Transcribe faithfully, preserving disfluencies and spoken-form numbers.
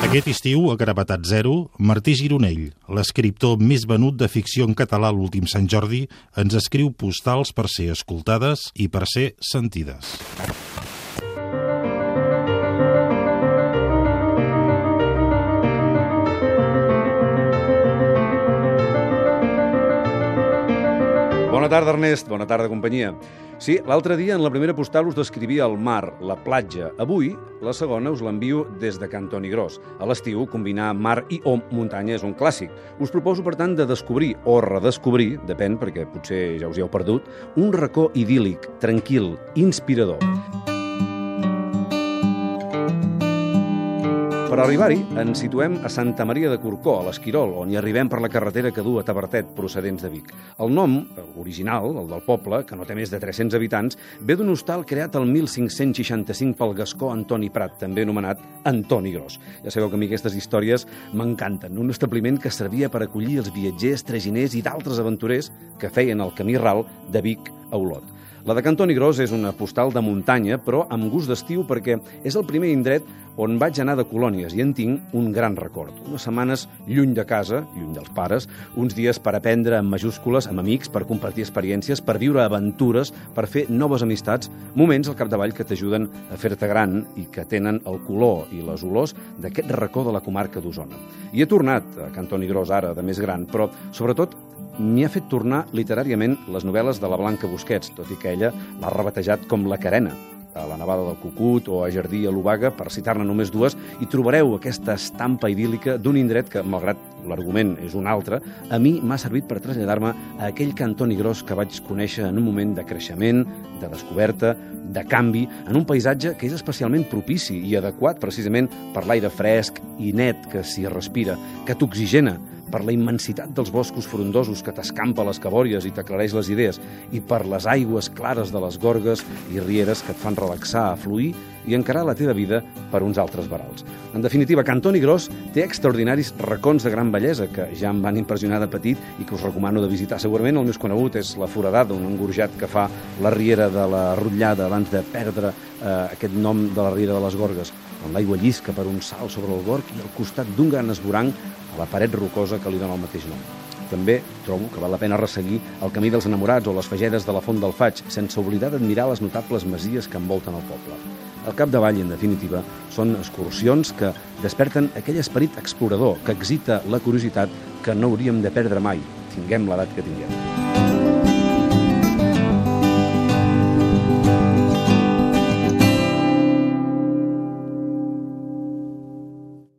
Aquest estiu, a Gravetat Zero, Martí Gironell, l'escriptor més venut de ficció en català a l'últim Sant Jordi, ens escriu postals per ser escoltades i per ser sentides. Bona tarda, Ernest. Bona tarda, companyia. Sí, l'altre dia en la primera postal us descrivia el mar, la platja. Avui, la segona, us l'envio des de Can Toni Gros. A l'estiu, combinar mar i o muntanya és un clàssic. Us proposo, per tant, de descobrir o redescobrir, depèn, perquè potser ja us hi heu perdut, un racó idíl·lic, tranquil, inspirador. Per arribar-hi, ens situem a Santa Maria de Corcó, a l'Esquirol, on hi arribem per la carretera que du a Tavertet, procedents de Vic. El nom, original, el del poble, que no té més de tres-cents habitants, ve d'un hostal creat el mil cinc-cents seixanta-cinc pel gascó Antoni Prat, també anomenat Antoni Gros. Ja sabeu que a mi aquestes històries m'encanten. Un establiment que servia per acollir els viatgers, traginers i d'altres aventurers que feien el camí ral de Vic a Olot. La de Can Toni Gros és una postal de muntanya, però amb gust d'estiu perquè és el primer indret on vaig anar de colònies i en tinc un gran record. Unes setmanes lluny de casa, lluny dels pares, uns dies per aprendre en majúscules, amb amics, per compartir experiències, per viure aventures, per fer noves amistats, moments al capdavall que t'ajuden a fer-te gran i que tenen el color i les olors d'aquest racó de la comarca d'Osona. I he tornat a Can Toni Gros ara, de més gran, però sobretot m'hi ha fet tornar literàriament les novel·les de la Blanca Busquets, tot i que ella l'ha rebatejat com la Carena, a la Nevada del Cucut o a Jardí a l'Obaga, per citar-ne només dues, i trobareu aquesta estampa idíl·lica d'un indret que, malgrat l'argument és un altre, a mi m'ha servit per traslladar-me a aquell Can Toni Gros que vaig conèixer en un moment de creixement, de descoberta, de canvi, en un paisatge que és especialment propici i adequat precisament per l'aire fresc i net que s'hi respira, que t'oxigena, per la immensitat dels boscos frondosos que t'escampa les cabòries i t'aclareix les idees, i per les aigües clares de les gorgues i rieres que et fan relaxar, fluir i encarar la teva vida per uns altres verals. En definitiva, Can Toni Gros té extraordinaris racons de gran bellesa que ja em van impressionar de petit i que us recomano de visitar. Segurament el més conegut és la Foradada, un engorjat que fa la riera de la Rotllada abans de perdre eh, aquest nom de la riera de les Gorgues, on l'aigua llisca per un salt sobre el gorg i al costat d'un gran esvoranc a la paret rocosa que li dona el mateix nom. També trobo que val la pena resseguir el camí dels enamorats o les fagedes de la Font del Faig, sense oblidar d'admirar les notables masies que envolten el poble. Al capdavall, en definitiva, són excursions que desperten aquell esperit explorador que excita la curiositat que no hauríem de perdre mai, tinguem l'edat que tinguem.